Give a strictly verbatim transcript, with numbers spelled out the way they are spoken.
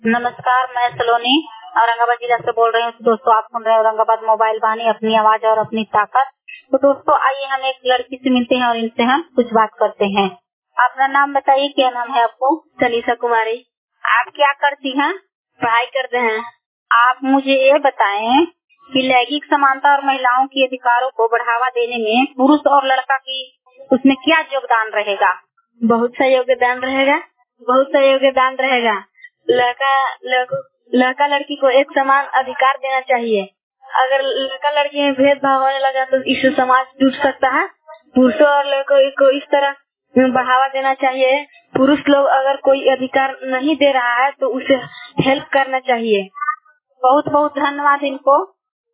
नमस्कार, मैं सलोनी औरंगाबाद जिला से बोल रही हूँ। तो दोस्तों, आप सुन रहे हैं औरंगाबाद मोबाइल वाणी, अपनी आवाज और अपनी ताकत। तो दोस्तों, आइए हम एक लड़की से मिलते हैं और इनसे हम कुछ बात करते हैं। अपना नाम बताइए, क्या नाम है आपको? तनीषा कुमारी। आप क्या करती हैं? पढ़ाई करते हैं। आप मुझे ये बताएं कि लैंगिक समानता और महिलाओं के अधिकारों को बढ़ावा देने में पुरुष और लड़का की उसमें क्या योगदान रहेगा? बहुत सा योगदान रहेगा बहुत सा योगदान रहेगा लड़का लड़का लड़की को एक समान अधिकार देना चाहिए। अगर लड़का लड़की में भेदभाव होने लगा तो इससे समाज टूट सकता है। पुरुषों और लड़कों को इस तरह बढ़ावा देना चाहिए। पुरुष लोग अगर कोई अधिकार नहीं दे रहा है तो उसे हेल्प करना चाहिए। बहुत बहुत धन्यवाद इनको।